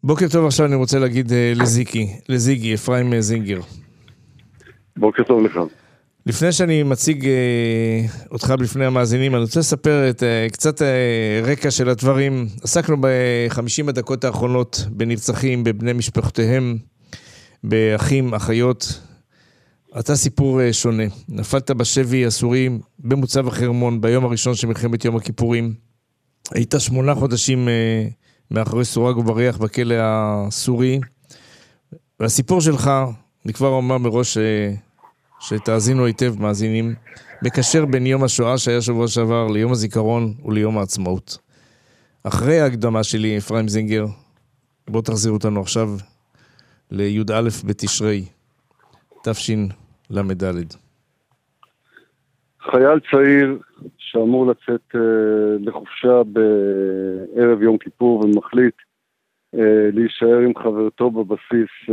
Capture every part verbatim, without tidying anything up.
בוקר טוב, עכשיו אני רוצה להגיד לזיקי, לזיגי, אפרים זינגר. בוקר טוב לך. לפני שאני מציג אותך בפני המאזינים, אני רוצה לספר את קצת רקע של הדברים. עסקנו ב-חמישים הדקות האחרונות בנרצחים, בבני משפחותיהם, באחים, אחיות. אתה סיפור שונה. נפלת בשבי הסורי במוצב החרמון ביום הראשון של מלחמת יום הכיפורים. היית שמונה חודשים מאחורי סורג ובריח בכלא הסורי. והסיפור שלך, אני כבר אומר מראש שתאזינו היטב מאזינים, מקשר בין יום השואה שהיה שבוע שעבר ליום הזיכרון וליום העצמאות. אחרי ההקדמה שלי, אפרים זינגר, בוא תחזיר אותנו עכשיו לי"א בתשרי, תש"ל. חייל צעיר שאמור לצאת uh, לחופשה בערב יום כיפור ומחליט uh, להישאר עם חברתו בבסיס uh,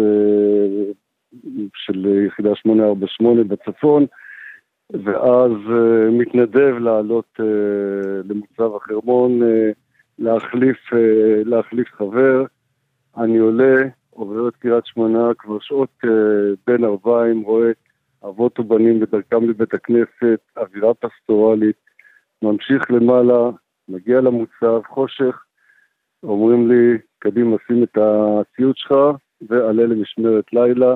של יחידה שמונה ארבע שמונה בצפון, ואז uh, מתנדב לעלות uh, למוצב החרמון, uh, להחליף, uh, להחליף חבר. אני עולה, עובר את קריית שמונה, כבר שעות uh, בין ארבעים, רואה אבות ובנים בדרכם לבית הכנסת, אווירה פסטורלית, ממשיך למעלה, מגיע למוצב, חושך, אומרים לי, קדימה, שים את הציוד שלך ועלה למשמרת לילה,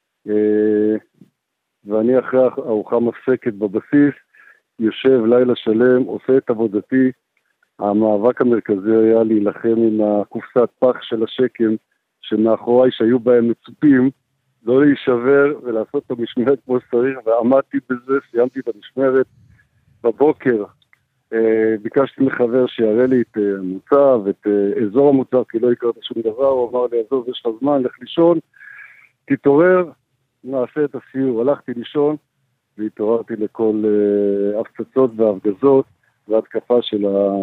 ואני אחרי ארוחה מפסקת בבסיס, יושב לילה שלם, עושה את עבודתי. המאבק המרכזי היה להילחם עם הקופסת פח של השקם, שמאחוריי שהיו בהם מצופים, לא להישבר ולעשות את המשמרת כמו שצריך, ועמדתי בזה, סיימתי את המשמרת. בבוקר אה, ביקשתי מחבר שיראה לי את אה, המוצב, את אה, אזור המוצב, כי לא יקרת שום דבר. הוא אמר לי, עזוב, יש לך זמן, לך לישון, תתעורר, נעשה את הסיור. הלכתי לישון, והתעוררתי לכל אה, הפצצות והפגזות, והתקפה של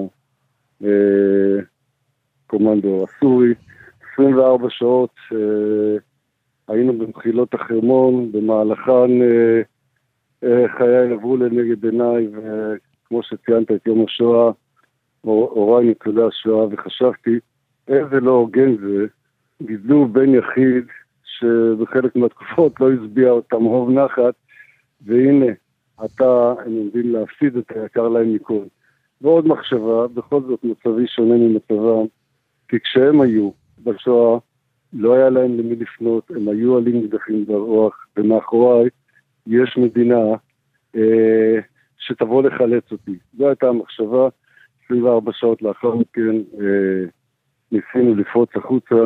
הקומנדו הסורי. עשרים וארבע שעות אה, היינו במחילות החרמון, במהלכן אה, אה, חיי עברו לנגד עיניי, וכמו שציינת את יום השואה, הוריי ניצולי השואה, וחשבתי, איזה לא הוגן זה, גידלו בן יחיד, שבחלק מהתקופות לא הסביע אותם רוב נחת, והנה, אתה, הם עומדים להפסיד את היקר להם מכל. ועוד מחשבה, בכל זאת מצבי שונה ממצבם, כי כשהם היו בשואה, לא היה להם למי לפנות, הם היו עלים נדחים ברוח, ומאחוריי יש מדינה אה, שתבוא לחלץ אותי. זו הייתה המחשבה. עשרים וארבע שעות לאחר מכן אה, ניסינו לפרוץ החוצה,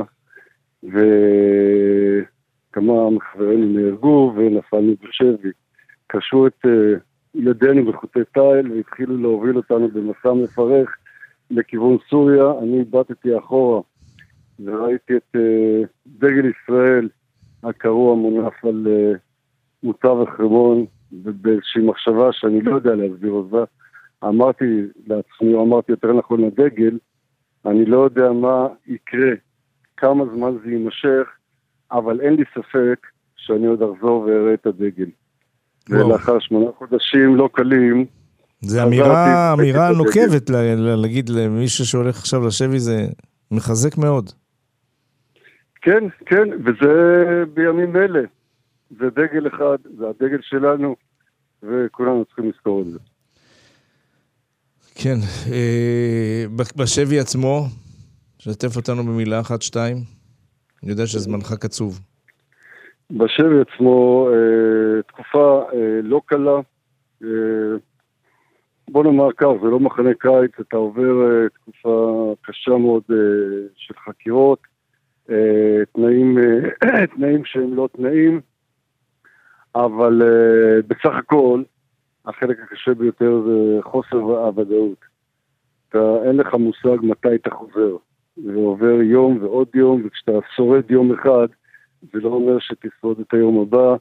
וכמה מחברינו נהרגו ונפלנו בשבי. קשו את אה, ידינו בחוטי תיל והתחילו להוביל אותנו במסע מפרך לכיוון סוריה. אני באתי אחורה וראיתי את uh, דגל ישראל הקרוע מונף על uh, מוצב החרמון, ובאיזושהי מחשבה שאני לא יודע להסביר אותה, אמרתי לעצמי, או אמרתי יותר נכון לדגל, אני לא יודע מה יקרה, כמה זמן זה יימשך, אבל אין לי ספק שאני עוד אחזור ואראה את הדגל. וואו. ולאחר שמונה חודשים לא קלים, זה אמירה, אמירה נוקבת להגיד למישהו שהולך עכשיו לשבי, זה מחזק מאוד. כן, כן, וזה בימים אלה. זה דגל אחד, זה הדגל שלנו, וכולנו צריכים לזכור את זה. כן, בשבי עצמו, שתף אותנו במילה אחת, שתיים, אני יודע שזמנך קצוב. בשבי עצמו, תקופה לא קלה, בוא נאמר כך, זה לא מחנה קיץ, אתה עובר תקופה קשה מאוד של חקירות, תנאים, תנאים שהם לא תנאים, אבל בסך הכל, החלק הקשה ביותר זה חוסר הוודאות. אתה, אין לך מושג מתי אתה חוזר. זה עובר יום ועוד יום, וכשאתה שורד יום אחד, זה לא אומר שתשרוד את היום הבא,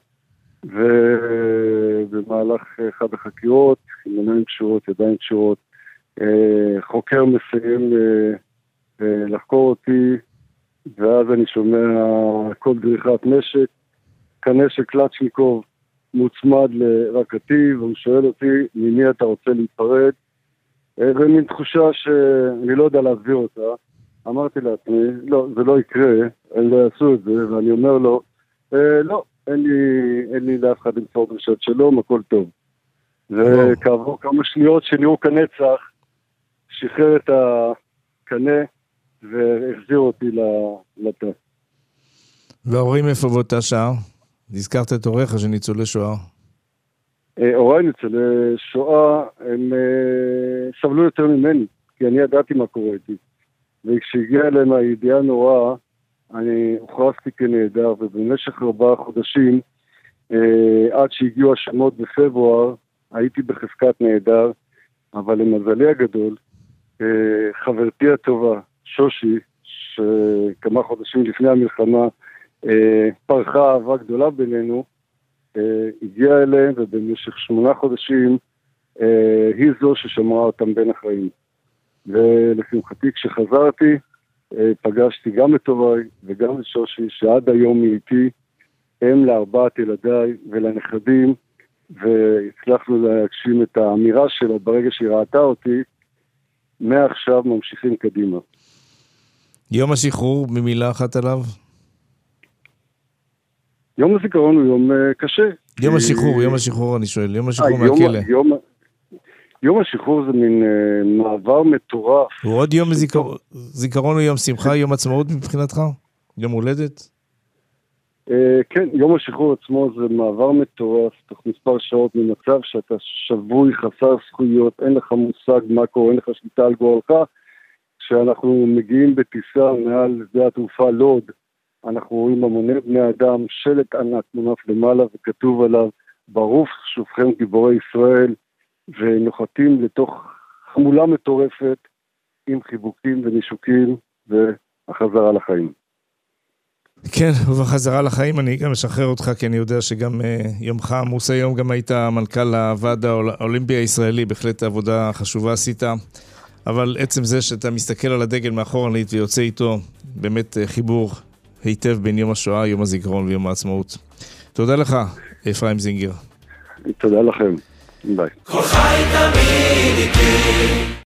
ובמהלך אחד החקירות, עם עיניים קשורות, ידיים קשורות, חוקר מסיים לחקור אותי, ואז אני שומע כל דריכת נשק, כנשק קלצ'ניקוב מוצמד לרקתי, והוא שואל אותי, ממי אתה רוצה להיפרד? זה מין תחושה שאני לא יודע להסביר אותה, אמרתי לעצמי, לא, זה לא יקרה, הם לא יעשו את זה, ואני אומר לו, אה, לא, אין לי, אין לי לאף אחד למסור דרישת שלום, הכל טוב. וכעבור כמה שניות שנראו כנצח, שחרר את הקנה והחזיר אותי לתא. וההורים איפה באותה שעה? נזכרת את הוריך של ניצולי שואה. הוריי ניצולי שואה, הם סבלו יותר ממני, כי אני ידעתי מה קורה איתי. וכשהגיע אליהם הידיעה נוראה, אני הוכרזתי כנהדר, ובמשך ארבעה חודשים, עד שהגיעו השמות בפברואר, הייתי בחזקת נהדר, אבל למזלי הגדול, חברתי הטובה, שושי, שכמה חודשים לפני המלחמה, פרחה אהבה גדולה בינינו, הגיעה אליהם, ובמשך שמונה חודשים, היא זו ששמרה אותם בין החיים. ולשמחתי כשחזרתי, פגשתי גם את טוביי וגם את שושי, שעד היום היא איתי, הם לארבעת ילדיי ולנכדים, והצלחנו להגשים את האמירה שלה ברגע שהיא ראתה אותי, מעכשיו ממשיכים קדימה. יום השחרור, במילה אחת עליו? יום הזיכרון הוא יום קשה. יום השחרור, יום השחרור אני שואל, יום השחרור מהכלא. יום, יום השחרור זה מין uh, מעבר מטורף. הוא עוד יום זיכרון, זיכרון הוא יום שמחה, יום עצמאות מבחינתך? יום הולדת? Uh, כן, יום השחרור עצמו זה מעבר מטורף, תוך מספר שעות ממצב שאתה שבוי, חסר זכויות, אין לך מושג מה קורה, אין לך שליטה על גורלך. כשאנחנו מגיעים בטיסה מעל שדה התעופה לוד, אנחנו רואים המוני בני אדם, שלט ענק מונף למעלה וכתוב עליו, ברוך שובכם גיבורי ישראל, ונוחתים לתוך חמולה מטורפת עם חיבוקים ונישוקים והחזרה לחיים. כן, ובחזרה לחיים אני גם משחרר אותך, כי אני יודע שגם uh, יומך עמוס היום, גם היית מנכ"ל הוועד האולימפי הישראלי, בהחלט עבודה חשובה עשית, אבל עצם זה שאתה מסתכל על הדגל מאחורנית ויוצא איתו, באמת uh, חיבור היטב בין יום השואה, יום הזיכרון ויום העצמאות. תודה לך, אפרים זינגר. תודה לכם. ביי. כל חי תמיד איתי.